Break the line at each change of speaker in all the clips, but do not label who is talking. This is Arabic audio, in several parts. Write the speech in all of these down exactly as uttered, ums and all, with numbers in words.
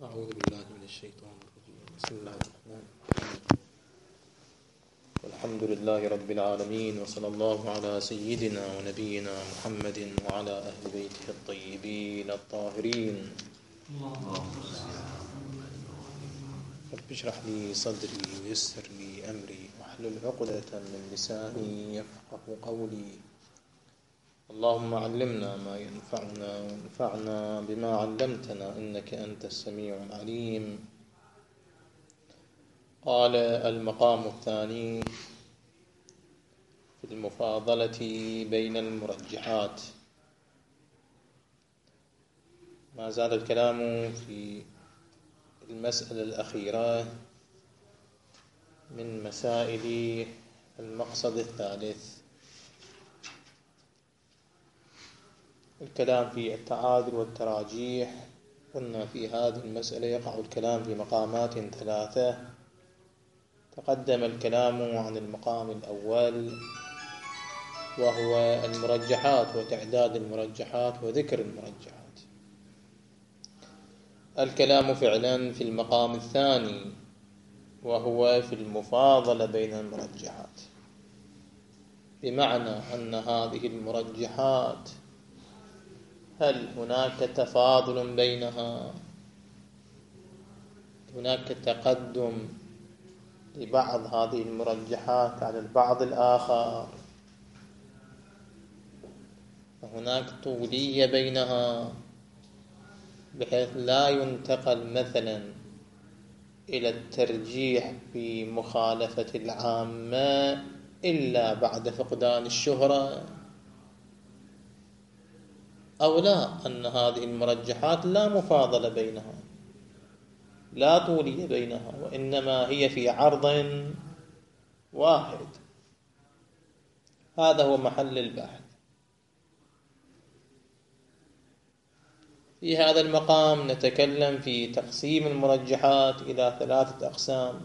أعوذ بالله من الشيطان الرجيم. بسم الله الرحمن الرحيم. والحمد لله رب العالمين، وصلى الله على سيدنا ونبينا محمد وعلى أهل بيته الطيبين الطاهرين. رب اشرح لي صدري ويسر لي أمري واحلل عقدة من لساني يفقه قولي. اللهم علمنا ما ينفعنا وانفعنا بما علمتنا إنك أنت السميع العليم. قال المقام الثاني في المفاضلة بين المرجحات. ما زال الكلام في المسألة الأخيرة من مسائل المقصد الثالث، الكلام في التعادل والتراجيح. قلنا في هذه المسألة يقع الكلام في مقامات ثلاثة. تقدم الكلام عن المقام الأول وهو المرجحات وتعداد المرجحات وذكر المرجحات. الكلام فعلا في المقام الثاني وهو في المفاضلة بين المرجحات، بمعنى أن هذه المرجحات هل هناك تفاضل بينها، هناك تقدم لبعض هذه المرجحات على البعض الآخر، وهناك طولية بينها بحيث لا ينتقل مثلا إلى الترجيح بمخالفة العامة إلا بعد فقدان الشهرة، أو لا، أن هذه المرجحات لا مفاضلة بينها، لا طولية بينها، وإنما هي في عرض واحد. هذا هو محل البحث. في هذا المقام نتكلم في تقسيم المرجحات إلى ثلاثة أقسام.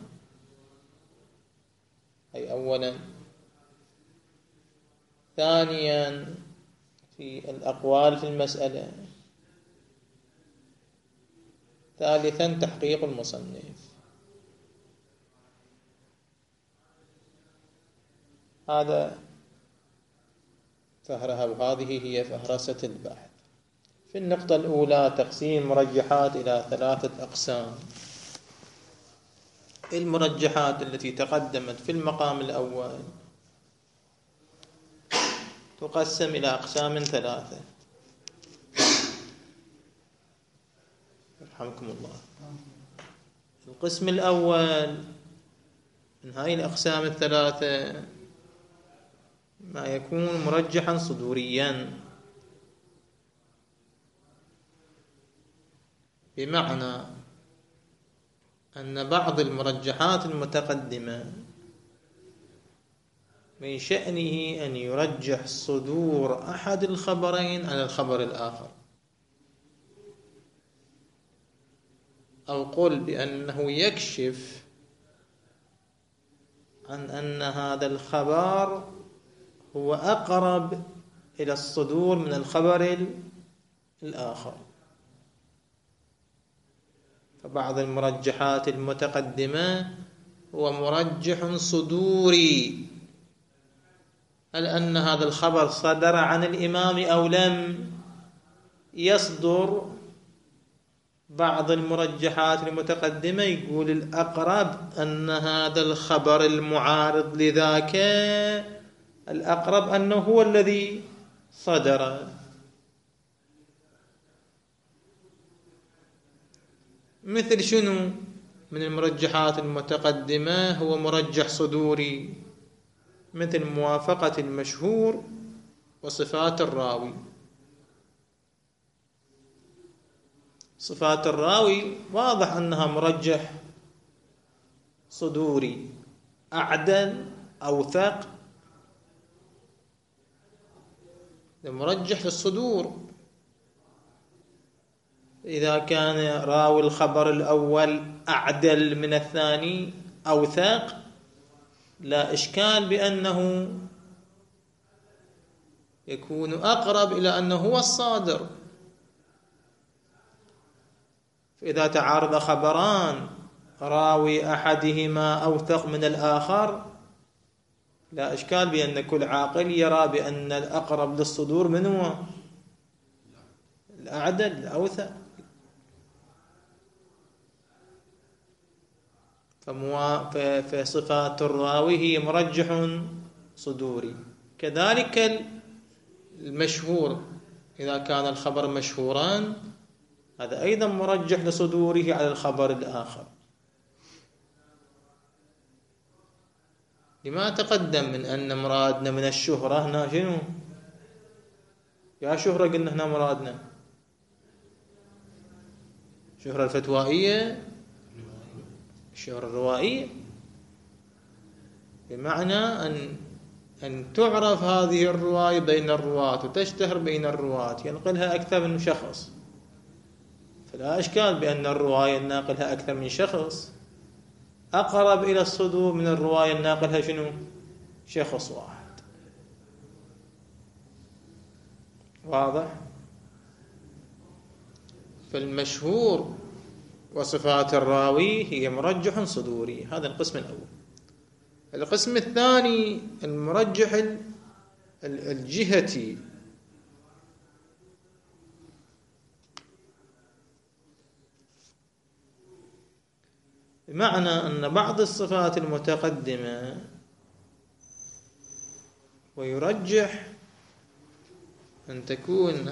أي أولا، ثانيا في الأقوال في المسألة، ثالثا تحقيق المصنف. هذا فهرها، وهذه هي فهرسة البحث. في النقطة الأولى تقسيم المرجحات إلى ثلاثة أقسام. المرجحات التي تقدمت في المقام الأول تقسم إلى أقسام ثلاثة. رحمكم الله. القسم الأول من هذه الأقسام الثلاثة ما يكون مرجحا صدوريا، بمعنى أن بعض المرجحات المتقدمة من شأنه أن يرجح صدور أحد الخبرين على الخبر الآخر، أو قل بأنه يكشف عن أن هذا الخبر هو أقرب إلى الصدور من الخبر الآخر. فبعض المرجحات المتقدمة هو مرجح صدوري، هل أن هذا الخبر صدر عن الإمام أو لم يصدر. بعض المرجحات المتقدمة يقول الأقرب أن هذا الخبر المعارض لذاك الأقرب أنه هو الذي صدر. مثل شنو من المرجحات المتقدمة هو مرجح صدوري؟ مثل موافقة المشهور وصفات الراوي. صفات الراوي واضح أنها مرجح صدوري، أعدل أوثق، مرجح للصدور. إذا كان راوي الخبر الأول أعدل من الثاني أوثق، لا إشكال بأنه يكون أقرب إلى أنه هو الصادر. فإذا تعارض خبران راوي أحدهما أوثق من الآخر لا إشكال بأن كل عاقل يرى بأن الأقرب للصدور من هو الأعدل الأوثق. فصفات الراوي هي مرجح صدوري. كذلك المشهور إذا كان الخبر مشهوران هذا أيضا مرجح لصدوره على الخبر الآخر. لما تقدم من أن مرادنا من الشهرة هنا شنو؟ يا شهرة قلنا هنا مرادنا شهرة الفتوائية، الشهرة الروائية، بمعنى أن أن تعرف هذه الرواية بين الرواة وتشتهر بين الرواة، ينقلها أكثر من شخص، فلا إشكال بأن الرواية الناقلها أكثر من شخص أقرب إلى الصدور من الرواية الناقلها شنو؟ شخص واحد. واضح؟ فالمشهور وصفات الراوي هي مرجح صدوري. هذا القسم الأول. القسم الثاني المرجح الجهتي. بمعنى أن بعض الصفات المتقدمة ويرجح أن تكون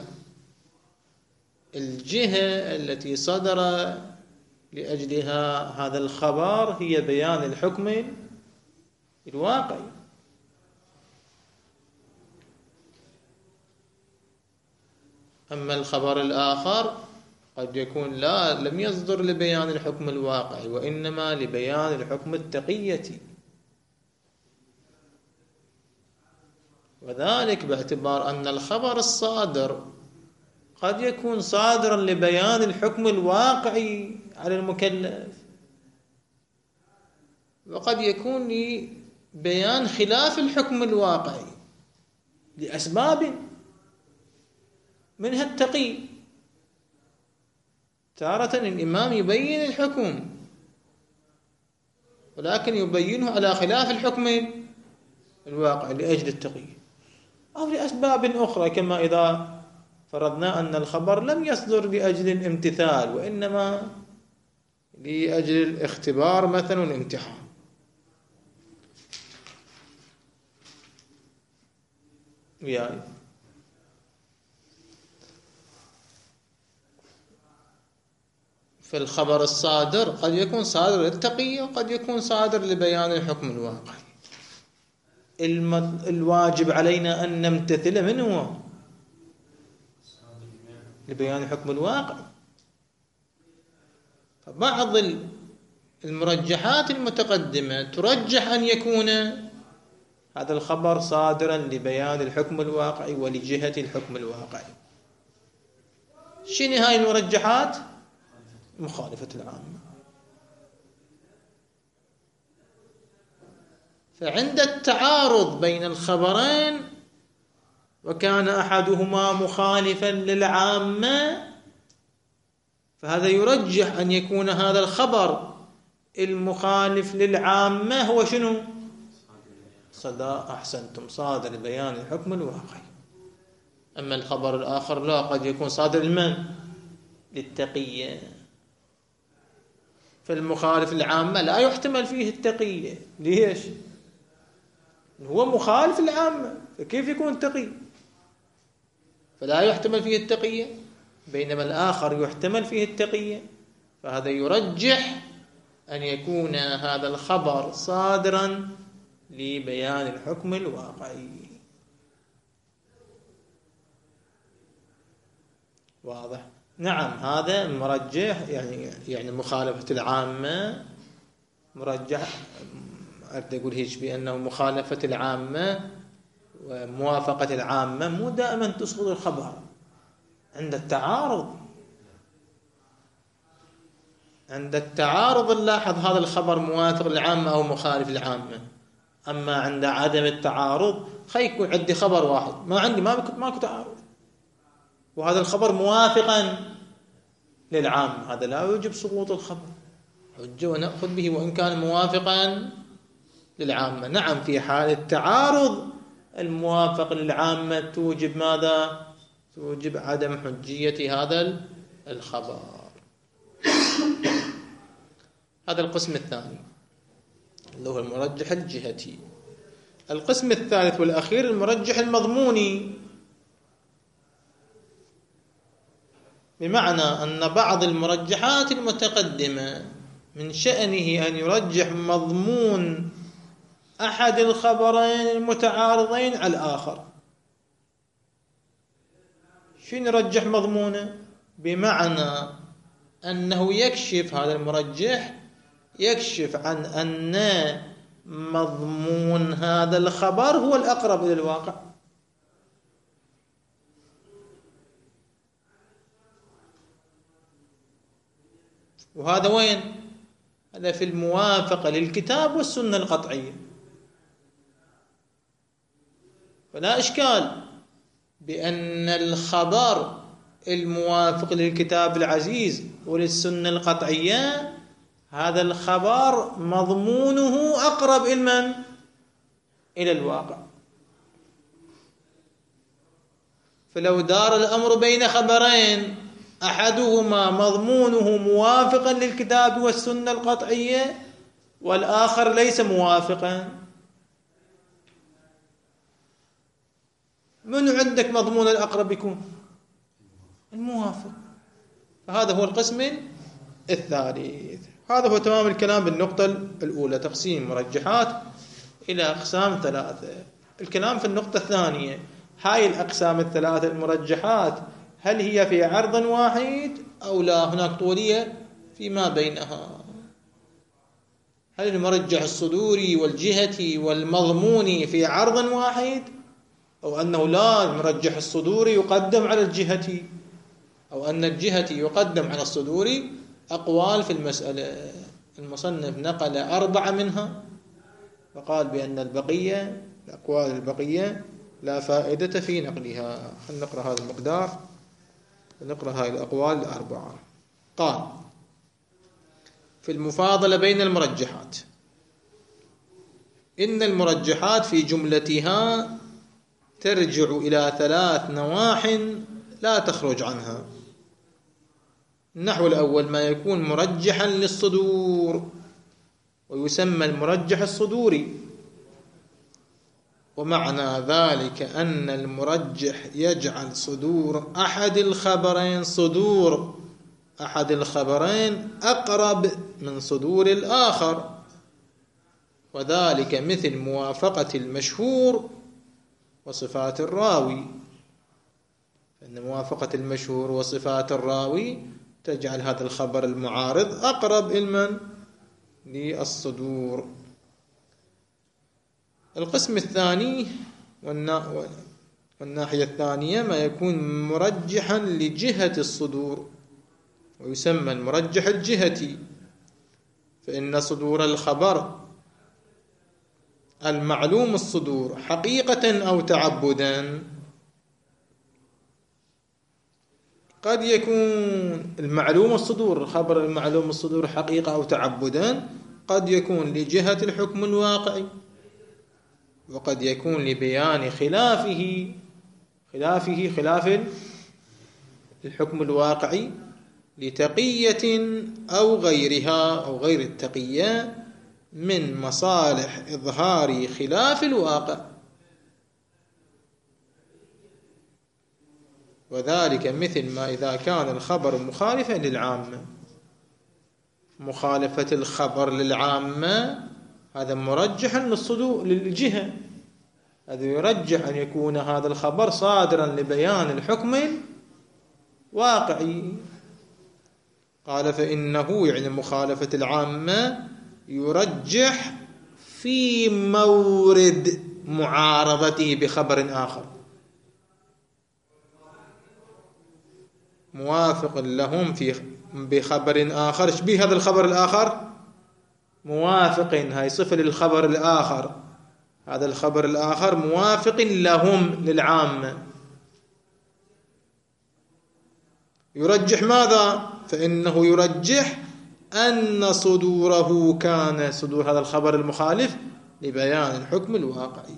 الجهة التي صدر لأجلها هذا الخبر هي بيان الحكم الواقعي. أما الخبر الآخر قد يكون لا لم يصدر لبيان الحكم الواقعي وإنما لبيان الحكم التقية، وذلك باعتبار أن الخبر الصادر قد يكون صادرا لبيان الحكم الواقعي على المكلف، وقد يكون لبيان خلاف الحكم الواقعي لأسباب منها التقي. تارة الإمام يبين الحكم ولكن يبينه على خلاف الحكم الواقعي لأجل التقي، أو لأسباب أخرى، كما إذا فرضنا أن الخبر لم يصدر لأجل الامتثال وإنما لأجل الاختبار مثلا والامتحان. وياي فالخبر الصادر قد يكون صادر للتقية وقد يكون صادر لبيان الحكم الواقعي. الواجب علينا أن نمتثل منه لبيان الحكم الواقعي. فبعض المرجحات المتقدمة ترجح أن يكون هذا الخبر صادرا لبيان الحكم الواقعي ولجهة الحكم الواقعي. شنو هاي المرجحات؟ مخالفة العامة. فعند التعارض بين الخبرين وكان أحدهما مخالفا للعامة فهذا يرجح أن يكون هذا الخبر المخالف للعامة هو شنو؟ صدا أحسنتم صادر لبيان الحكم الواقعي. أما الخبر الآخر لا، قد يكون صادر لمن؟ للتقية. فالمخالف العامة لا يحتمل فيه التقية. ليش؟ هو مخالف العامة فكيف يكون تقي؟ فلا يحتمل فيه التقية، بينما الآخر يحتمل فيه التقية. فهذا يرجح أن يكون هذا الخبر صادرا لبيان الحكم الواقعي. واضح؟ نعم، هذا مرجح، يعني يعني مخالفة العامة مرجح. أريد أقول هيك بأنه مخالفة العامة وموافقة العامة مو دائما تسقط الخبر عند التعارض. عند التعارض نلاحظ هذا الخبر موافق للعامة أو مخالف للعامة. أما عند عدم التعارض خي يكون عندي خبر واحد ما عندي ما ماكو تعارض وهذا الخبر موافقا للعام، هذا لا يوجب سقوط الخبر، حجة ونأخذ به وإن كان موافقا للعامة. نعم، في حال التعارض الموافق للعامة توجب ماذا؟ توجب عدم حجية هذا الخبر. هذا القسم الثاني اللي هو المرجح الجهتي. القسم الثالث والأخير المرجح المضموني، بمعنى أن بعض المرجحات المتقدمة من شأنه أن يرجح مضمون أحد الخبرين المتعارضين على الآخر. شنو يرجح مضمونه؟ بمعنى أنه يكشف، هذا المرجح يكشف عن أن مضمون هذا الخبر هو الأقرب إلى الواقع. وهذا وين؟ هذا في الموافقة للكتاب والسنة القطعية. فلا إشكال بأن الخبر الموافق للكتاب العزيز وللسنة القطعية هذا الخبر مضمونه أقرب إلى من؟ إلى الواقع. فلو دار الأمر بين خبرين أحدهما مضمونه موافقا للكتاب والسنة القطعية والآخر ليس موافقا، من عندك مضمون الأقرب يكون؟ الموافق. فهذا هو القسم الثالث. هذا هو تمام الكلام بالنقطة الأولى، تقسيم المرجحات إلى أقسام ثلاثة. الكلام في النقطة الثانية، هاي الأقسام الثلاثة المرجحات هل هي في عرض واحد أو لا هناك طولية فيما بينها؟ هل المرجح الصدوري والجهتي والمضموني في عرض واحد، أو أنه لا المرجح الصدوري يقدم على الجهتي، أو أن الجهتي يقدم على الصدوري؟ أقوال في المسألة. المصنف نقل أربعة منها وقال بأن البقية الأقوال البقية لا فائدة في نقلها. خلينا نقرأ هذا المقدار ونقرأ هذه الأقوال الأربعة. قال في المفاضلة بين المرجحات: إن المرجحات في جملتها ترجع إلى ثلاث نواح لا تخرج عنها. النحو الأول ما يكون مرجحا للصدور ويسمى المرجح الصدوري، ومعنى ذلك أن المرجح يجعل صدور أحد الخبرين صدور أحد الخبرين أقرب من صدور الآخر، وذلك مثل موافقة المشهور وصفات الراوي. فإن موافقة المشهور وصفات الراوي تجعل هذا الخبر المعارض أقرب إلى للصدور. القسم الثاني والناحية الثانية ما يكون مرجحا لجهة الصدور ويسمى المرجح الجهتي، فإن صدور الخبر المعلوم الصدور حقيقة أو تعبدا قد يكون المعلوم الصدور الخبر المعلوم الصدور حقيقة أو تعبدا قد يكون لجهة الحكم الواقعي، وقد يكون لبيان خلافه خلافه خلاف الحكم الواقعي لتقية أو غيرها أو غير التقية من مصالح إظهار خلاف الواقع. وذلك مثل ما إذا كان الخبر مخالفا للعامة. مخالفة الخبر للعامة هذا مرجح للصدور للجهة، هذا يرجح أن يكون هذا الخبر صادرا لبيان الحكم الواقعي. قال فإنه يعني مخالفة العامة يرجح في مورد معارضته بخبر آخر موافق لهم في بخبر آخر. شبيه هذا الخبر الآخر موافق، هاي صفة للخبر الآخر، هذا الخبر الآخر موافق لهم للعامة يرجح ماذا؟ فإنه يرجح أن صدوره كان صدور هذا الخبر المخالف لبيان الحكم الواقعي.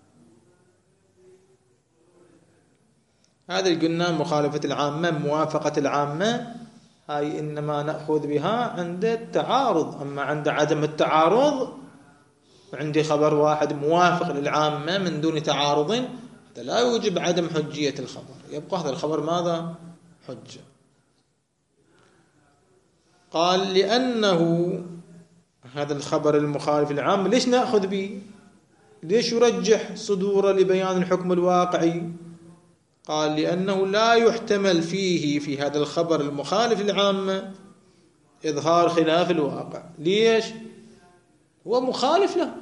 هذا قلنا مخالفة العامة، موافقة العامة، هاي إنما نأخذ بها عند التعارض. أما عند عدم التعارض، عندي خبر واحد موافق للعامة من دون تعارض، هذا لا يوجب عدم حجية الخبر، يبقى هذا الخبر ماذا؟ حجة. قال لأنه هذا الخبر المخالف للعامة ليش نأخذ به؟ ليش يرجح صدوره لبيان الحكم الواقعي؟ قال لأنه لا يحتمل فيه في هذا الخبر المخالف للعامة إظهار خلاف الواقع. ليش؟ هو مخالف له،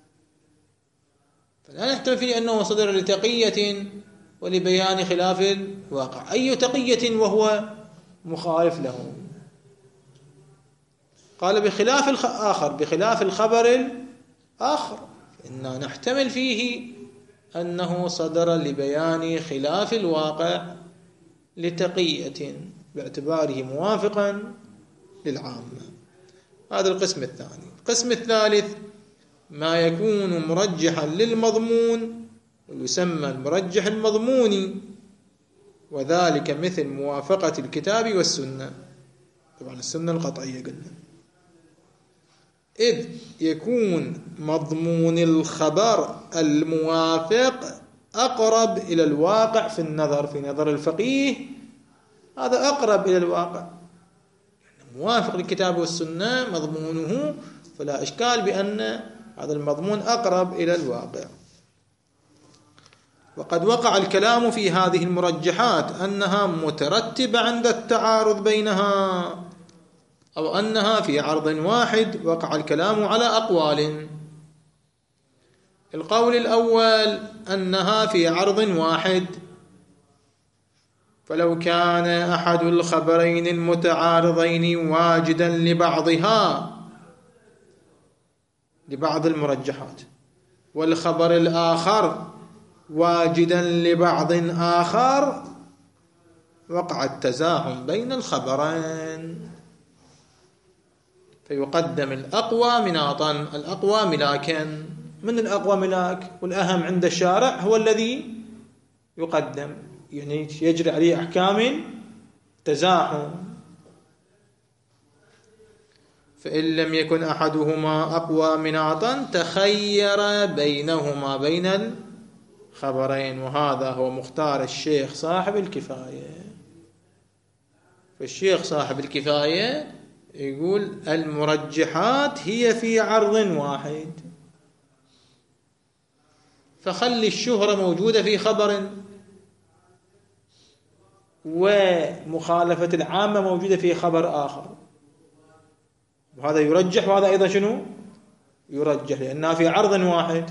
فلا نحتمل فيه أنه صدر لتقية ولبيان خلاف الواقع. أي تقية وهو مخالف له؟ قال بخلاف الآخر، بخلاف الخبر الآخر إننا نحتمل فيه أنه صدر لبيان خلاف الواقع لتقية باعتباره موافقا للعامة. هذا القسم الثاني. القسم الثالث ما يكون مرجحا للمضمون ويسمى المرجح المضموني، وذلك مثل موافقة الكتاب والسنة. طبعا السنة القطعية قلنا، إذ يكون مضمون الخبر الموافق أقرب إلى الواقع في النظر، في نظر الفقيه هذا أقرب إلى الواقع، موافق للكتاب والسنة مضمونه، فلا إشكال بأن هذا المضمون أقرب إلى الواقع. وقد وقع الكلام في هذه المرجحات أنها مترتبة عند التعارض بينها، أو أنها في عرض واحد. وقع الكلام على أقوال. القول الأول أنها في عرض واحد، فلو كان أحد الخبرين المتعارضين واجدا لبعضها، لبعض المرجحات، والخبر الآخر واجدا لبعض آخر، وقع التزاحم بين الخبرين، فيقدم الأقوى مناطا، الأقوى ملاكا. من الأقوى ملاك والأهم عند الشارع هو الذي يقدم، يعني يجري عليه أحكام تزاحم. فإن لم يكن أحدهما أقوى مناطا تخير بينهما بين الخبرين، وهذا هو مختار الشيخ صاحب الكفاية. فالشيخ صاحب الكفاية يقول المرجحات هي في عرض واحد، فخلي الشهرة موجودة في خبر، ومخالفة العامة موجودة في خبر آخر، وهذا يرجح، وهذا أيضا شنو يرجح، لأنها في عرض واحد.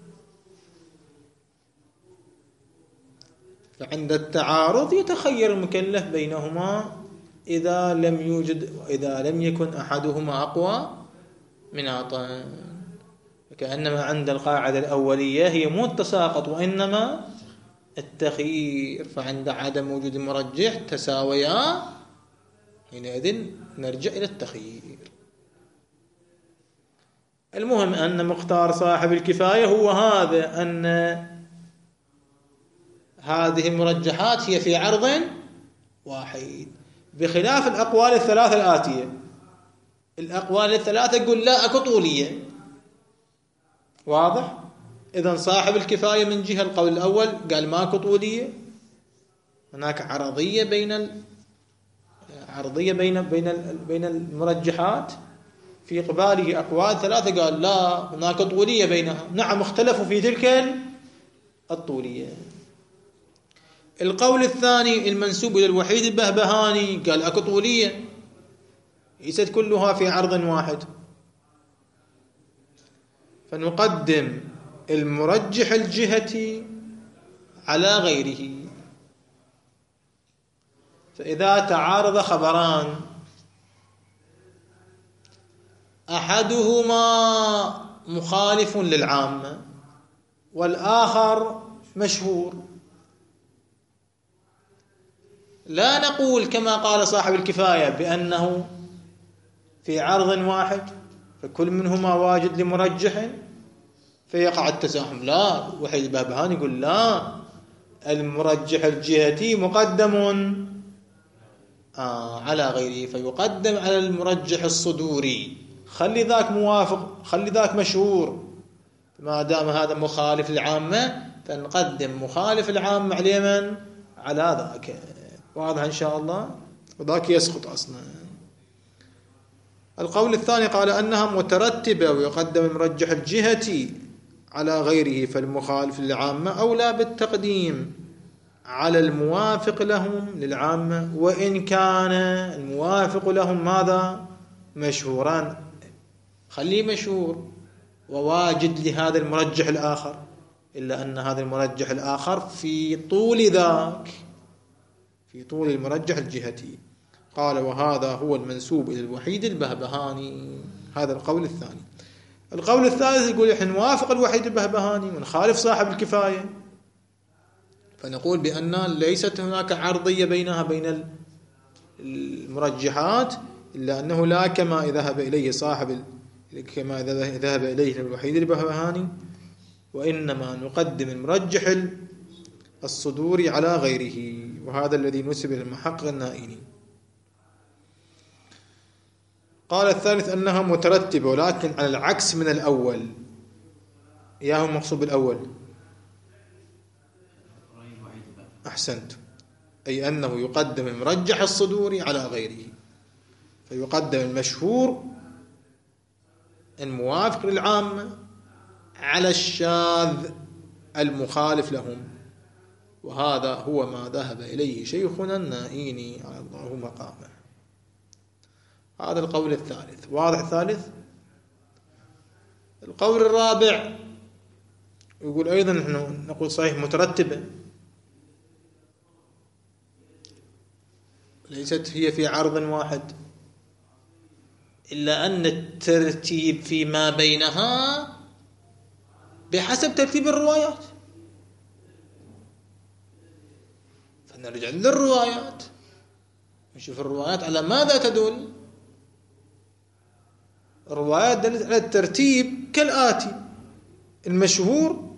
فعند التعارض يتخير المكلف بينهما إذا لم يوجد، إذا لم يكن أحدهما أقوى مناطا. كأنما عند القاعدة الأولية هي مو التساقط وإنما التخيير، فعند عدم وجود المرجح تساويا، حينئذ نرجع إلى التخيير. المهم أن مختار صاحب الكفاية هو هذا، أن هذه المرجحات هي في عرض واحد، بخلاف الأقوال الثلاثة الآتية. الأقوال الثلاثة يقول لا أكو طولية، واضح؟ إذن صاحب الكفاية من جهة القول الأول قال ماكو طولية، هناك عرضية بين ال... عرضية بين بين ال... بين المرجحات. في قباله أقوال ثلاثة قال لا هناك طولية بينها. نعم اختلفوا في تلك الطولية. القول الثاني المنسوب إلى الوحيد البهبهاني قال أكو طولية، ليست كلها في عرض واحد، فنقدم المرجح الجهتي على غيره. فإذا تعارض خبران أحدهما مخالف للعامة والآخر مشهور، لا نقول كما قال صاحب الكفاية بأنه في عرض واحد فكل منهما واجد لمرجح فيقع التزاحم. لا، وحيد البهبهاني يقول لا، المرجح الجهتي مقدم آه على غيره، فيقدم على المرجح الصدوري. خلي ذاك موافق، خلي ذاك مشهور، ما دام هذا مخالف العامة فنقدم مخالف العامة على من؟ على ذاك. واضح إن شاء الله؟ وذاك يسقط أصلا. القول الثاني قال أنها مترتبة ويقدم المرجح الجهتي على غيره، فالمخالف للعامة أولى بالتقديم على الموافق لهم للعامة، وإن كان الموافق لهم ماذا؟ مشهوران. خليه مشهور وواجد لهذا المرجح الآخر، إلا أن هذا المرجح الآخر في طول ذاك، في طول المرجح الجهتي. قال وهذا هو المنسوب إلى الوحيد البهبهاني. هذا القول الثاني. القول الثالث يقول إحنا نوافق الوحيد البهبهاني ونخالف صاحب الكفاية، فنقول بأن ليست هناك عرضية بينها بين المرجحات، إلا أنه لا كما ذهب إليه صاحب كما ذهب إليه الوحيد البهبهاني، وإنما نقدم المرجح الصدوري على غيره، وهذا الذي نسب للمحقق النائيني. قال الثالث أنها مترتبة ولكن على العكس من الأول. يا هو مقصود بالأول؟ أحسنت، أي أنه يقدم المرجح الصدوري على غيره، فيقدم المشهور الموافق للعامة على الشاذ المخالف لهم، وهذا هو ما ذهب إليه شيخنا النائيني على الله مقامه. هذا القول الثالث. واضح الثالث؟ القول الرابع يقول أيضا نحن نقول صحيح مترتبة، ليست هي في عرض واحد، إلا أن الترتيب فيما بينها بحسب ترتيب الروايات. فنرجع للروايات نشوف الروايات على ماذا تدل. الروايات دلت على الترتيب كالآتي: المشهور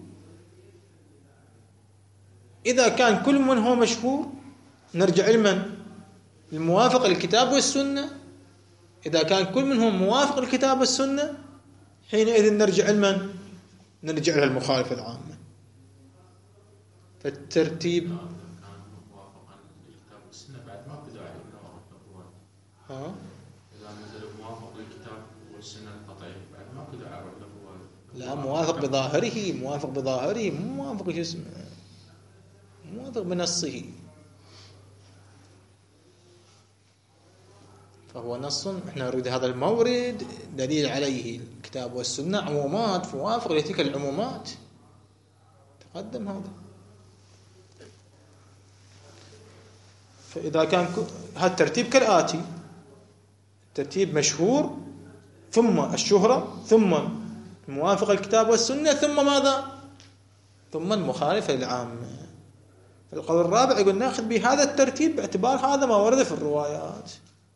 إذا كان كل من هو مشهور نرجع لمن؟ الموافق للكتاب والسنة. إذا كان كل منهم موافق للكتاب والسنة حينئذ نرجع لمن؟ نرجع لها المخالفة العامة. فالترتيب ها؟ لا، موافق بظاهره، موافق بظاهره، موافق جسمه، موافق بنصه، فهو نص. احنا نريد هذا المورد دليل عليه الكتاب والسنة، عمومات موافق لتلك العمومات، تقدم هذا. فإذا كان هذا الترتيب كالآتي: ترتيب مشهور ثم الشهرة ثم موافق الكتاب والسنة ثم ماذا؟ ثم المخالفة للعامة. القول الرابع يقول ناخذ بهذا الترتيب باعتبار هذا ما ورد في الروايات.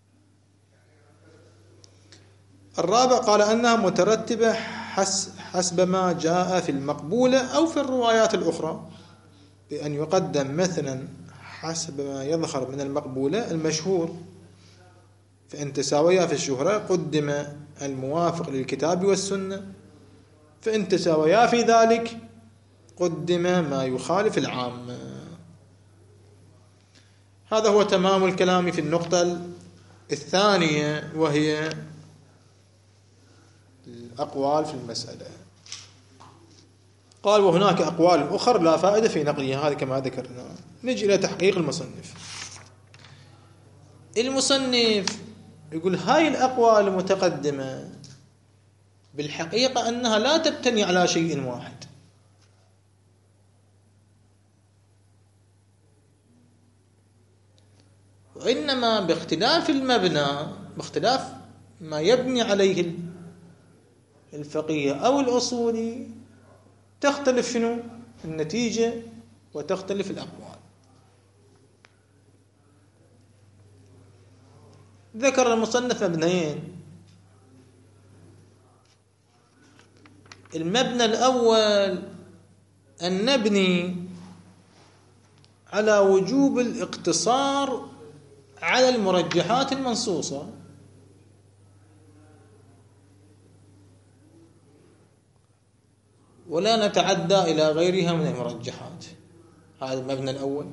الرابع قال أنها مترتبة حسب ما جاء في المقبولة أو في الروايات الأخرى، بأن يقدم مثلا حسب ما يظهر من المقبولة المشهور، فإن تساويا في الشهرة قدم الموافق للكتاب والسنة، فإن تساويا في ذلك قدم ما يخالف العامة. هذا هو تمام الكلام في النقطة الثانية، وهي الأقوال في المسألة. قال وهناك أقوال أخرى لا فائدة في نقلها، هذا كما ذكرنا. نجي إلى تحقيق المصنف. المصنف يقول هاي الأقوال المتقدمة بالحقيقة أنها لا تبتني على شيء واحد، وإنما باختلاف المبنى، باختلاف ما يبني عليه الفقيه أو الأصولي، تختلف شنو النتيجة وتختلف الأقوال. ذكر المصنف مبنيين. المبنى الأول أن نبني على وجوب الاقتصار على المرجحات المنصوصة، ولا نتعدى إلى غيرها من المرجحات. هذا المبنى الأول.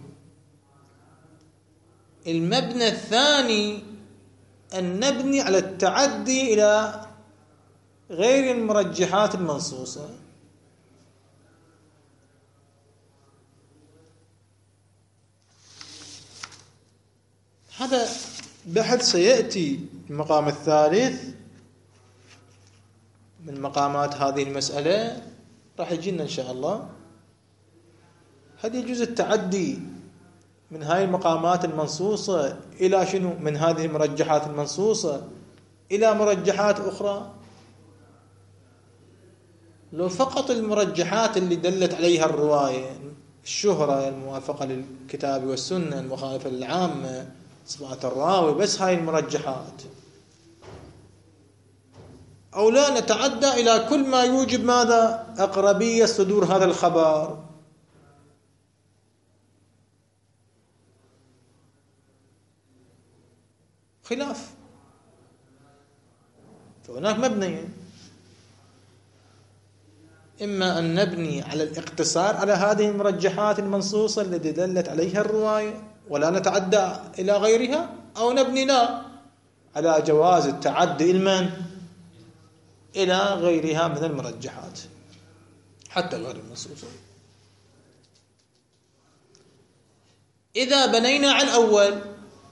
المبنى الثاني أن نبني على التعدي إلى غير المرجحات المنصوصة. هذا بحث سيأتي المقام الثالث من مقامات هذه المسألة، راح يجينا إن شاء الله. هل يجوز التعدي من هذه المقامات المنصوصة إلى شنو؟ من هذه المرجحات المنصوصة إلى مرجحات أخرى؟ لو فقط المرجحات اللي دلت عليها الرواية، الشهرة، الموافقة للكتاب والسنة، المخالفة للعامة، صفات الراوي، بس هاي المرجحات، أو لا نتعدى إلى كل ما يوجب ماذا؟ أقربية صدور هذا الخبر. خلاف. فهناك مبنيين: إما أن نبني على الاقتصار على هذه المرجحات المنصوصة التي دلت عليها الرواية ولا نتعدى إلى غيرها، أو نبني لا على جواز التعدي المن إلى غيرها من المرجحات حتى غير المنصوصة. إذا بنينا على الأول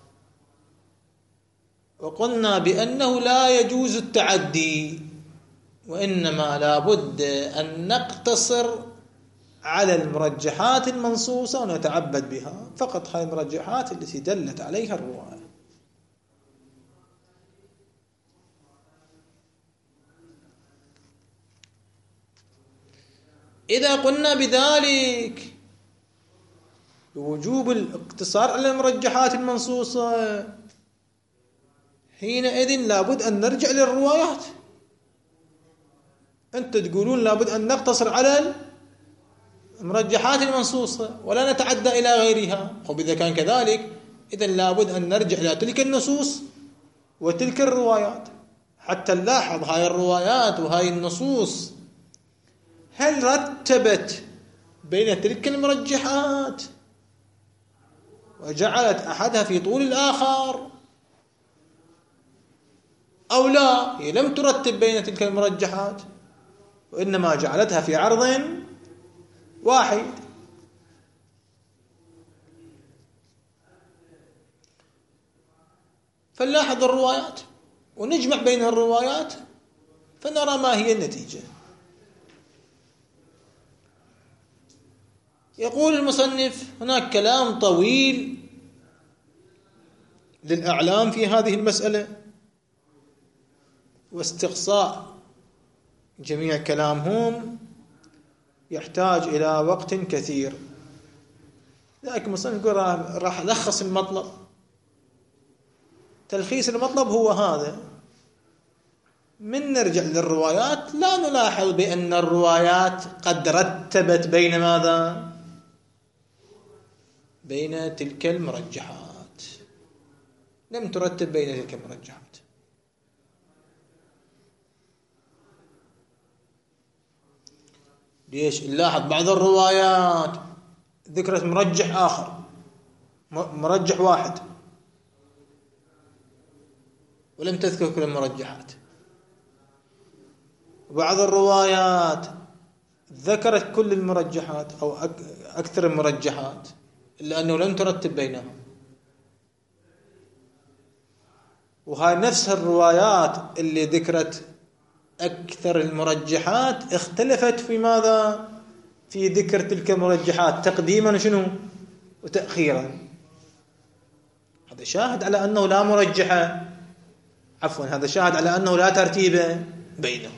وقلنا بأنه لا يجوز التعدي، وإنما لا بد أن نقتصر على المرجحات المنصوصة ونتعبد بها فقط، هاي المرجحات التي دلت عليها الرواية. إذا قلنا بذلك بوجوب الاقتصار على المرجحات المنصوصة، حينئذ لابد أن نرجع للروايات. أنت تقولون لابد أن نقتصر على المرجحات المنصوصة ولا نتعدى إلى غيرها. طيب إذا كان كذلك، إذن لابد أن نرجع إلى تلك النصوص وتلك الروايات حتى نلاحظ هاي الروايات وهاي النصوص هل رتبت بين تلك المرجحات وجعلت أحدها في طول الآخر، أو لا، هي لم ترتب بين تلك المرجحات وإنما جعلتها في عرض واحد. فنلاحظ الروايات ونجمع بين الروايات فنرى ما هي النتيجة. يقول المصنف: هناك كلام طويل للأعلام في هذه المسألة، واستقصاء جميع كلامهم يحتاج إلى وقت كثير، لكن المصنف يقول راح ألخص المطلب. تلخيص المطلب هو هذا: من نرجع للروايات لا نلاحظ بأن الروايات قد رتبت بين ماذا؟ بين تلك المرجحات. لم ترتب بين تلك المرجحات. ليش؟ نلاحظ بعض الروايات ذكرت مرجح آخر، مرجح واحد، ولم تذكر كل المرجحات. وبعض الروايات ذكرت كل المرجحات أو أكثر المرجحات إلا أنه لم ترتب بينهم. وهاي نفس الروايات اللي ذكرت أكثر المرجحات اختلفت في ماذا؟ في ذكر تلك المرجحات تقديما شنو وتأخيرا. هذا شاهد على أنه لا مرجحة، عفوا هذا شاهد على أنه لا ترتيب بينهم.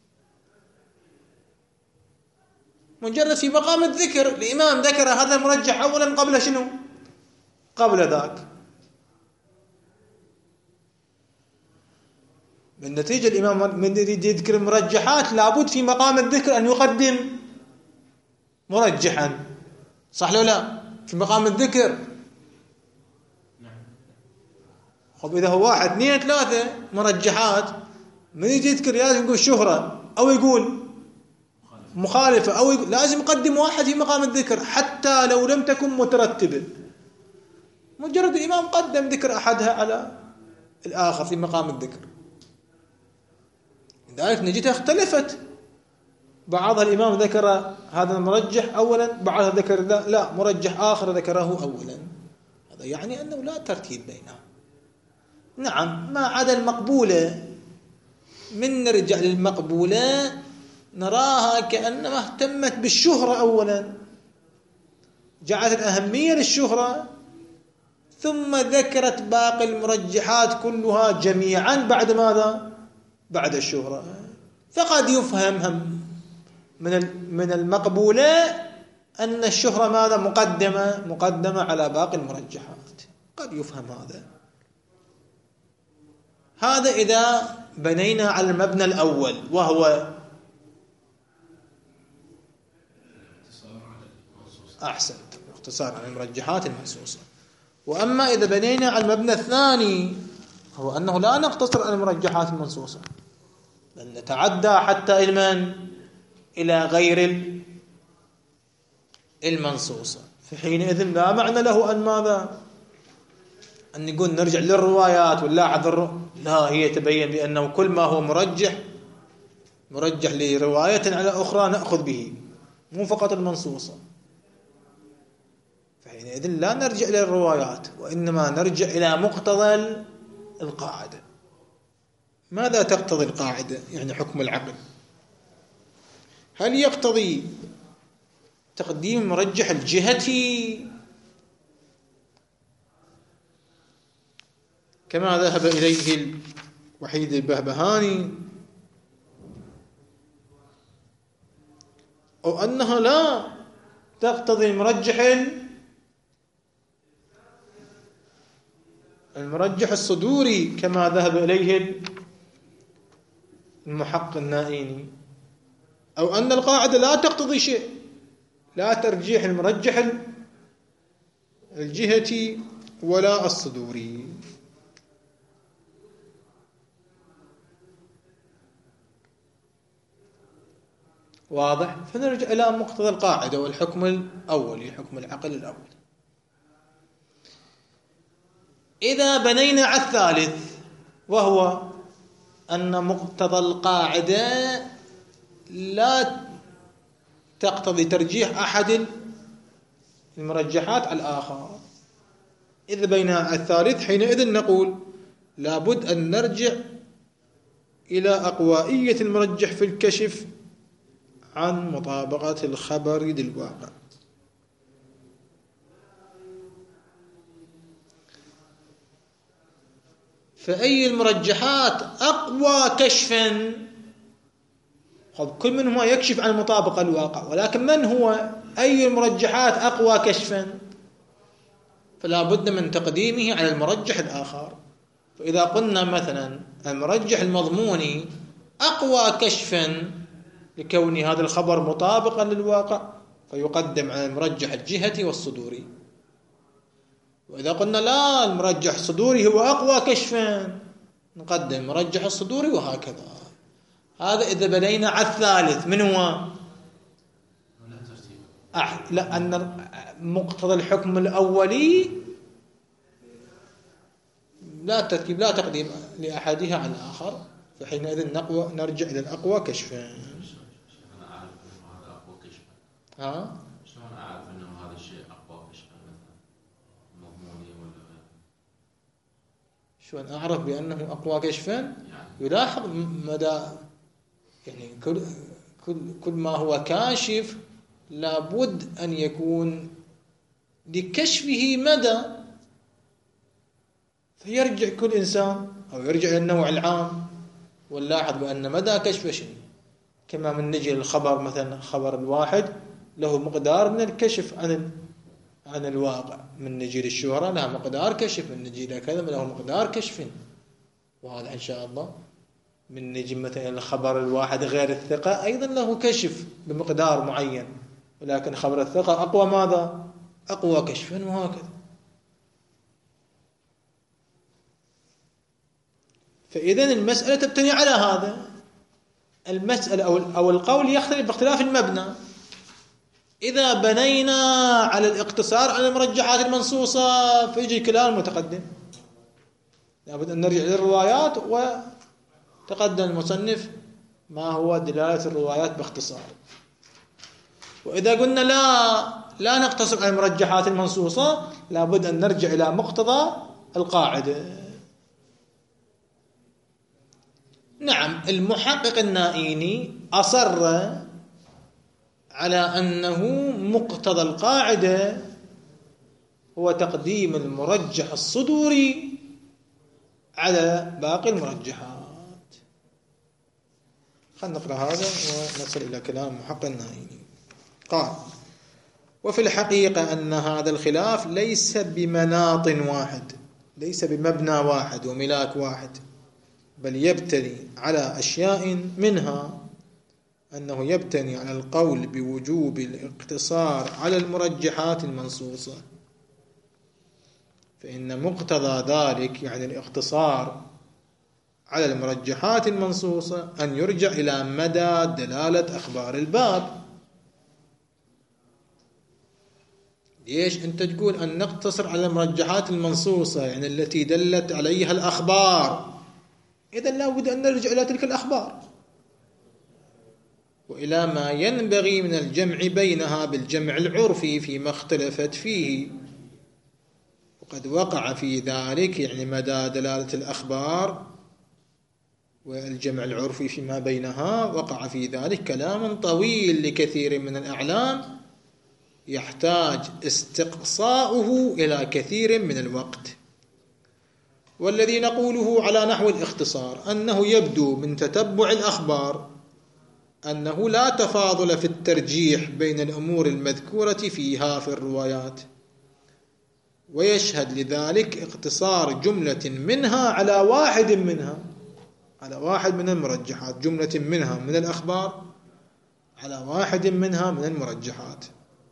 مجرد في مقام الذكر الإمام ذكر هذا المرجح أولا قبل شنو؟ قبل ذاك. بالنتيجة الإمام من يريد يذكر المرجحات لابد في مقام الذكر أن يقدم مرجحا، صح لو لا؟ في مقام الذكر. طب إذا هو واحد اثنين ثلاثة مرجحات، من يجي يذكر لازم يقول شهرة أو يقول مخالفة أو يقول، لازم يقدم واحد في مقام الذكر حتى لو لم تكن مترتبة. مجرد الإمام قدم ذكر أحدها على الآخر في مقام الذكر، لذلك نجدها اختلفت. بعضها الإمام ذكر هذا المرجح أولا، بعضها ذكر لا, لا مرجح آخر ذكره أولا. هذا يعني أنه لا ترتيب بينهم. نعم، ما عدا المقبولة، من نرجع للمقبولة نراها كأنما اهتمت بالشهرة أولا، جعلت الأهمية للشهرة، ثم ذكرت باقي المرجحات كلها جميعا بعد ماذا؟ بعد الشهرة. فقد يفهم هم من من المقبولة أن الشهرة ماذا؟ مقدمة مقدمة على باقي المرجحات، قد يفهم هذا. هذا إذا بنينا على المبنى الأول وهو أحسنت اختصار عن المرجحات المنصوصة. وأما إذا بنينا على المبنى الثاني هو أنه لا نقتصر على المرجحات المنصوصة، بل نتعدى حتى المن إلى غير المنصوصة. فحينئذ لا معنى له أن ماذا؟ أن نقول نرجع للروايات ونلاحظ الر... لا، هي تبين بأنه كل ما هو مرجح مرجح لرواية على أخرى نأخذ به، مو فقط المنصوصة. فحينئذ لا نرجع إلى الروايات، وإنما نرجع إلى مقتضى القاعدة. ماذا تقتضي القاعدة؟ يعني حكم العقل. هل يقتضي تقديم مرجح الجهة كما ذهب إليه الوحيد البهبهاني، أو أنها لا تقتضي مرجح المرجح الصدوري كما ذهب إليه المحقق النائيني، أو أن القاعدة لا تقتضي شيء، لا ترجيح المرجح الجهة ولا الصدوري. واضح؟ فنرجع إلى مقتضى القاعدة والحكم الأول، حكم العقل الأول. إذا بنينا على الثالث وهو أن مقتضى القاعدة لا تقتضي ترجيح أحد المرجحات على الآخر، إذا بنينا على الثالث حينئذ نقول لابد أن نرجع إلى أقوائية المرجح في الكشف عن مطابقة الخبر للواقع. فأي المرجحات أقوى كشفا؟ كل منهما يكشف عن مطابقة الواقع، ولكن من هو أي المرجحات أقوى كشفا؟ فلا بد من تقديمه على المرجح الآخر. فإذا قلنا مثلا المرجح المضموني أقوى كشفا لكون هذا الخبر مطابقا للواقع، فيقدم على المرجح الجهة والصدوري. وإذا قلنا لا، المرجح الصدوري هو أقوى كشفا، نقدم المرجح الصدوري، وهكذا. هذا إذا بنينا على الثالث. من هو؟ أح... لا، أن مقتضى الحكم الأولي لا ترتيب، لا تقديم لأحدها على الآخر، فحينئذ نقوى نرجع إلى الأقوى كشفا. ها؟
شلون أعرف أنه هذا الشيء أقوى كشفا مثلا مضموني ولا غيره؟
شلون أعرف بأنه أقوى كشفا؟ يعني يلاحظ مدى، يعني كل كل كل ما هو كاشف لابد أن يكون لكشفه مدى، فيرجع كل إنسان أو يرجع إلى النوع العام ونلاحظ بأن مدى كشفه شيء. كما من نجي للخبر مثلا، خبر الواحد له مقدار من الكشف عن عن الواقع، من نجي للشهرة لها مقدار كشف، من نجي لكذا له مقدار كشف، وهذا إن شاء الله من نجي مثلا الخبر الواحد غير الثقة أيضا له كشف بمقدار معين، ولكن خبر الثقة أقوى ماذا؟ أقوى كشفا، وهكذا. فإذن المسألة تبتني على هذا. المسألة أو القول يختلف باختلاف المبنى. إذا بنينا على الاقتصار على المرجحات المنصوصة فيجي الكلام المتقدم، لابد أن نرجع للروايات، وتقدم المصنف ما هو دلالة الروايات باختصار. وإذا قلنا لا لا نقتصر على المرجحات المنصوصة، لابد أن نرجع إلى مقتضى القاعدة. نعم، المحقق النائيني أصر على أنه مقتضى القاعدة هو تقديم المرجح الصدوري على باقي المرجحات. خلنا نقرأ هذا ونصل إلى كلام المحقق النائيني. قال: وفي الحقيقة أن هذا الخلاف ليس بمناط واحد، ليس بمبنى واحد وملاك واحد، بل يبتني على أشياء، منها أنه يبتني على القول بوجوب الاقتصار على المرجحات المنصوصة، فإن مقتضى ذلك يعني الاقتصار على المرجحات المنصوصة أن يرجع إلى مدى دلالة أخبار الباب. ليش أنت تقول أن نقتصر على المرجحات المنصوصة يعني التي دلت عليها الأخبار؟ إذن لا بد أن نرجع إلى تلك الأخبار وإلى ما ينبغي من الجمع بينها بالجمع العرفي فيما اختلفت فيه، وقد وقع في ذلك يعني مدى دلالة الأخبار والجمع العرفي فيما بينها، وقع في ذلك كلام طويل لكثير من الأعلام يحتاج استقصاؤه إلى كثير من الوقت. والذي نقوله على نحو الاختصار أنه يبدو من تتبع الأخبار أنه لا تفاضل في الترجيح بين الأمور المذكورة فيها في الروايات، ويشهد لذلك اقتصار جملة منها على واحد منها على واحد من المرجحات، جملة منها من الأخبار على واحد منها من المرجحات.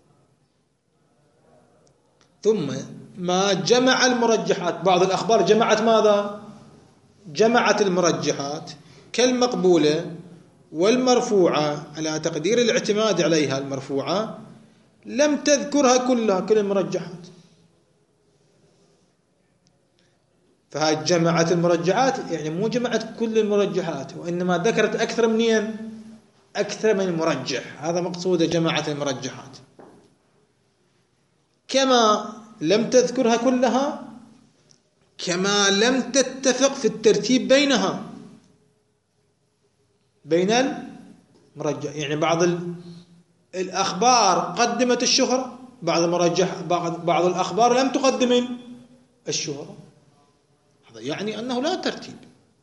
ثم ما جمع المرجحات، بعض الأخبار جمعت ماذا؟ جمعت المرجحات كالمقبولة والمرفوعة على تقدير الاعتماد عليها. المرفوعة لم تذكرها كلها كل المرجحات، فهي جمعت المرجحات يعني مو جمعت كل المرجحات، وإنما ذكرت أكثر منين؟ أكثر من المرجح، هذا مقصود جمعت المرجحات. كما لم تذكرها كلها، كما لم تتفق في الترتيب بينها بين المرجح، يعني بعض الأخبار قدمت الشهرة، بعض المرجح بعض بعض الأخبار لم تقدم الشهرة، هذا يعني أنه لا ترتيب.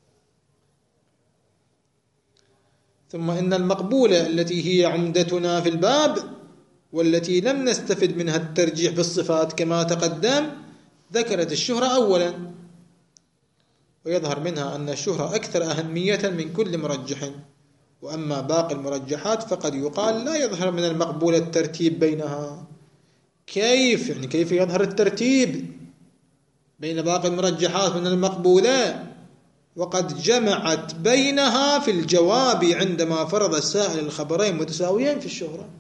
ثم إن المقبولة التي هي عمدتنا في الباب والتي لم نستفد منها الترجيح بالصفات كما تقدم ذكرت الشهرة أولا، ويظهر منها أن الشهرة أكثر أهمية من كل مرجح، وأما باقي المرجحات فقد يقال لا يظهر من المقبولة الترتيب بينها. كيف يعني كيف يظهر الترتيب بين باقي المرجحات من المقبولة وقد جمعت بينها في الجواب عندما فرض السائل الخبرين متساويين في الشهرة؟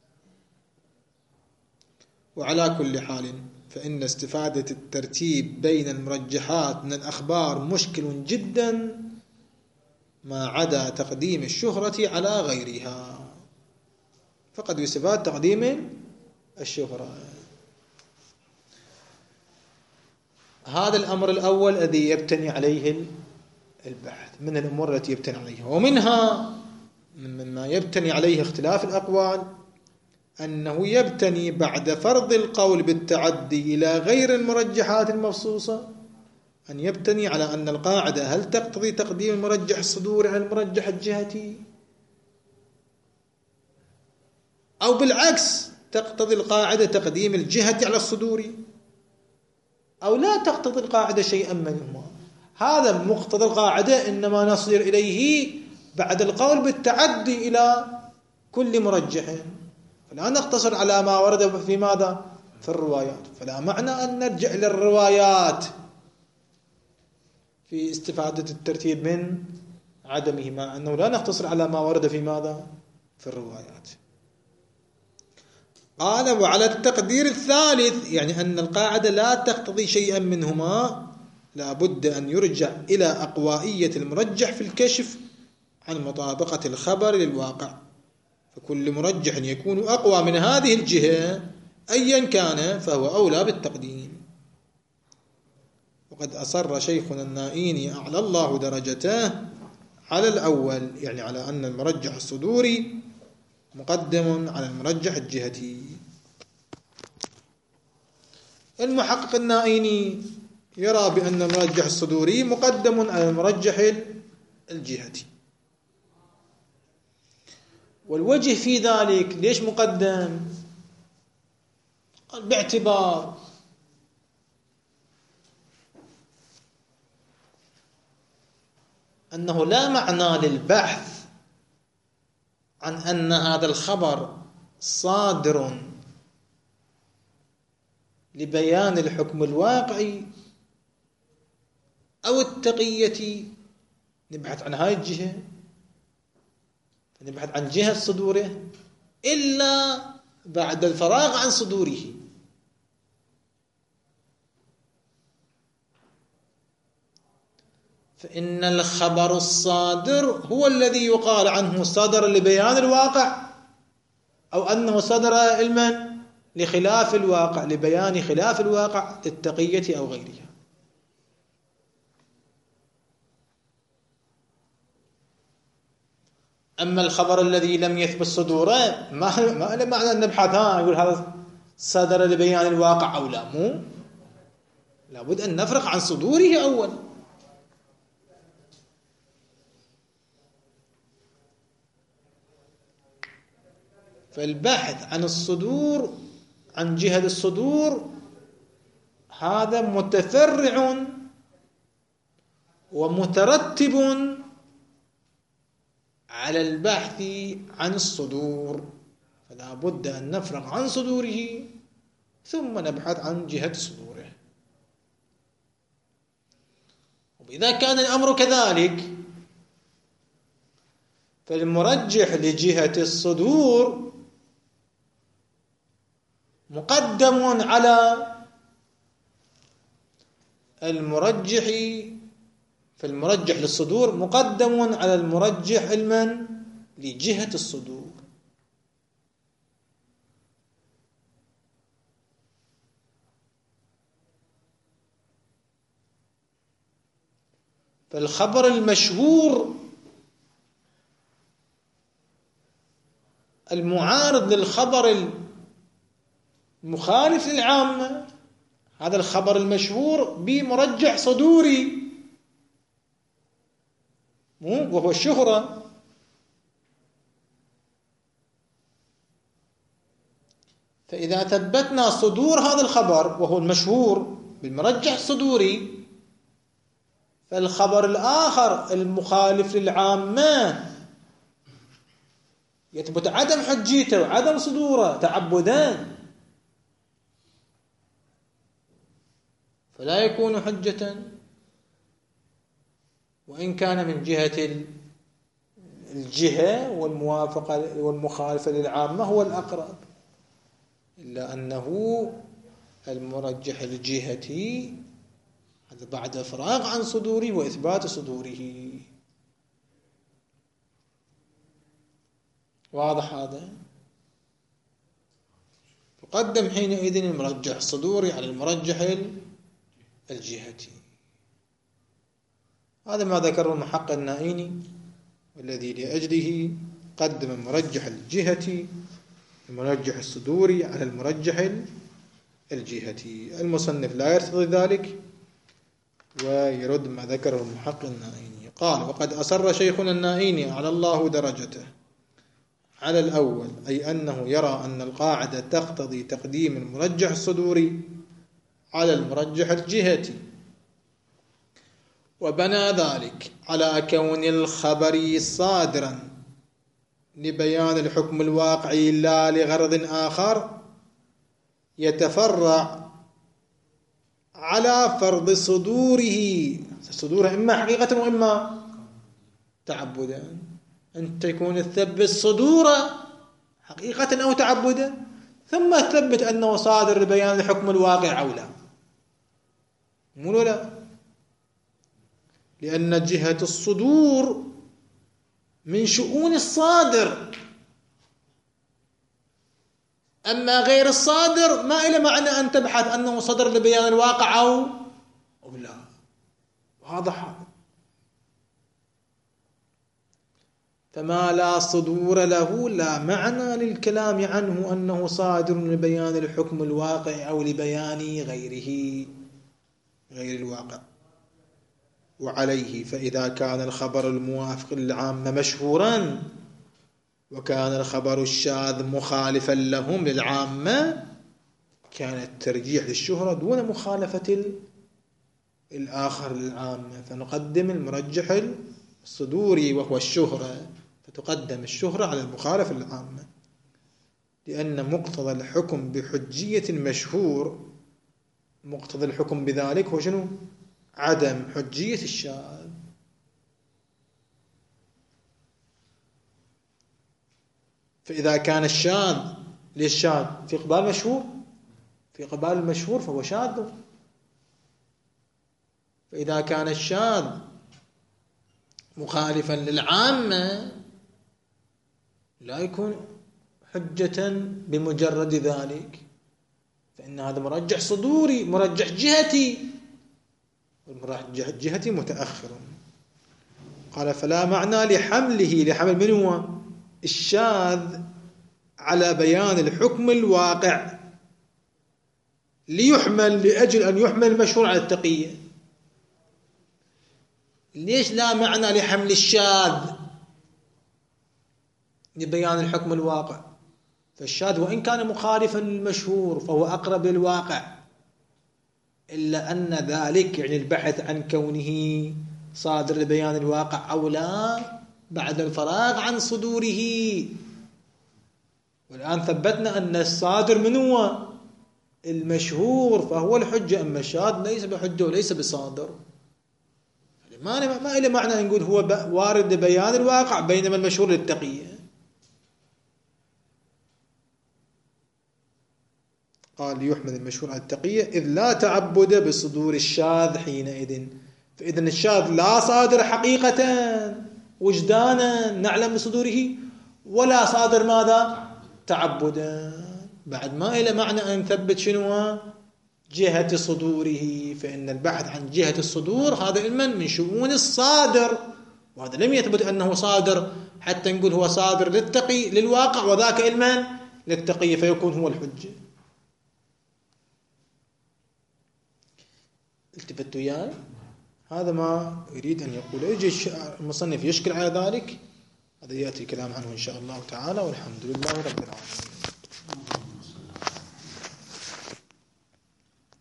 وعلى كل حال فإن استفادة الترتيب بين المرجحات من الأخبار مشكل جدا ما عدا تقديم الشهرة على غيرها، فقد يستفاد تقديم الشهرة. هذا الأمر الأول الذي يبتني عليه البحث من الأمور التي يبتني عليها. ومنها من ما يبتني عليه اختلاف الأقوال أنه يبتني بعد فرض القول بالتعدي إلى غير المرجحات المفصوصة أن يبتني على أن القاعدة هل تقتضي تقديم المرجح الصدوري على المرجح الجهتي، أو بالعكس تقتضي القاعدة تقديم الجهة على الصدوري، أو لا تقتضي القاعدة شيئا منهما. هذا مقتضى القاعدة، إنما نصل إليه بعد القول بالتعدي إلى كل مرجح، فلا نقتصر على ما ورد في ماذا؟ في الروايات. فلا معنى أن نرجع إلى الروايات في استفادة الترتيب من عدمه، مع أنه لا نقتصر على ما ورد في ماذا؟ في الروايات. قال وعلى التقدير الثالث، يعني أن القاعدة لا تقتضي شيئا منهما، لا بد أن يرجع إلى أقوائية المرجح في الكشف عن مطابقة الخبر للواقع، فكل مرجح يكون أقوى من هذه الجهة أيا كان فهو أولى بالتقديم. وقد أصر شيخنا النائيني أعلى الله درجته على الأول، يعني على أن المرجح الصدوري مقدم على المرجح الجهتي. المحقق النائيني يرى بأن المرجح الصدوري مقدم على المرجح الجهتي. والوجه في ذلك ليش مقدم؟ قال باعتبار أنه لا معنى للبحث عن أن هذا الخبر صادر لبيان الحكم الواقعي أو التقية، نبحث عن هاي الجهة، نبحث عن جهة صدوره، إلا بعد الفراغ عن صدوره. فإن الخبر الصادر هو الذي يقال عنه صدر لبيان الواقع، أو أنه صدر علما لخلاف الواقع، لبيان خلاف الواقع للتقية أو غيرها. أما الخبر الذي لم يثبت صدوره ما ما له معنى أن نبحث ها يقول هذا صدر لبيان الواقع أو لا، مو لابد أن نفرق عن صدوره أول. فالبحث عن الصدور، عن جهة الصدور، هذا متفرع ومترتب على البحث عن الصدور، فلا بد أن نفرق عن صدوره ثم نبحث عن جهة صدوره. وإذا كان الأمر كذلك فالمرجح لجهة الصدور مقدم على المرجح، فالمرجح للصدور مقدم على المرجح علما لجهة الصدور. فالخبر المشهور المعارض للخبر المخالف للعامة، هذا الخبر المشهور بمرجح صدوري وهو الشهرة. فإذا ثبتنا صدور هذا الخبر وهو المشهور بالمرجح الصدوري، فالخبر الآخر المخالف للعامة يثبت عدم حجيته وعدم صدوره تعبدان، فلا يكون حجة وإن كان من جهة الجهة والموافقة والمخالفة للعامة هو الأقرب، إلا أنه المرجح الجهتي هذا بعد فراغ عن صدوره وإثبات صدوره. واضح هذا؟ تقدم حينئذ المرجح الصدوري على المرجح الجهتي. هذا ما ذكره المحقق النائيني، والذي لأجله قدم المرجح الجهتي المرجح الصدوري على المرجح الجهتي. المصنف لا يرتضي ذلك ويرد ما ذكره المحقق النائيني. قال وقد أصر شيخنا النائيني على الله درجته على الأول، أي أنه يرى أن القاعدة تقتضي تقديم المرجح الصدوري على المرجح الجهتي، وبنى ذلك على كون الخبر صادرا لبيان الحكم الواقعي لا لغرض آخر يتفرع على فرض صدوره صدوره إما حقيقة وإما تعبدا، أن تكون تثبت صدوره حقيقة أو تعبدا، ثم تثبت أنه صادر لبيان الحكم الواقع أو لا. مو لا، لأن جهة الصدور من شؤون الصادر، أما غير الصادر ما إلى معنى أن تبحث أنه صدر لبيان الواقع أو أو لا. واضح؟ فما لا صدور له لا معنى للكلام عنه أنه صادر لبيان الحكم الواقع أو لبيان غيره غير الواقع. وعليه فإذا كان الخبر الموافق للعامة مشهورا وكان الخبر الشاذ مخالفا لهم للعامة كان الترجيح للشهرة دون مخالفة الآخر للعامة، فنقدم المرجح الصدوري وهو الشهرة، فتقدم الشهرة على المخالفة للعامة، لأن مقتضى الحكم بحجية المشهور مقتضى الحكم بذلك هو شنو؟ عدم حجية الشاذ. فإذا كان الشاذ للشاذ في قبال مشهور في قبال المشهور فهو شاذ، فإذا كان الشاذ مخالفا للعامة لا يكون حجة بمجرد ذلك، فإن هذا مرجح صدوري مرجح جهتي، والمرجح جهتي متأخر. قال فلا معنى لحمله لحمل من هو الشاذ على بيان الحكم الواقع ليحمل لأجل أن يحمل المشهور على التقية. ليش لا معنى لحمل الشاذ لبيان الحكم الواقع؟ فالشاذ وإن كان مخالفا للمشهور فهو أقرب للواقع، إلا أن ذلك يعني البحث عن كونه صادر لبيان الواقع أو لا بعد الفراغ عن صدوره. والآن ثبتنا أن الصادر من هو المشهور فهو الحجة، أما الشاذ ليس بحجة وليس بصادر. ما ما إلى معنى نقول هو وارد لبيان الواقع بينما المشهور للتقية. قال يحمل المشهور على التقية إذ لا تعبد بصدور الشاذ حينئذ. فإذا الشاذ لا صادر حقيقة وجدانا نعلم بصدوره، ولا صادر ماذا؟ تعبدا. بعد ما إلى معنى أن نثبت شنو؟ جهة صدوره، فإن البحث عن جهة الصدور هذا علما من شؤون الصادر، وهذا لم يثبت أنه صادر حتى نقول هو صادر للتقي للواقع وذاك علما للتقي فيكون هو الحجة. التفتوا وياي؟ هذا ما يريد أن يقول. يجي المصنف يشكل على ذلك، هذا يأتي الكلام عنه إن شاء الله تعالى، والحمد لله رب العالمين.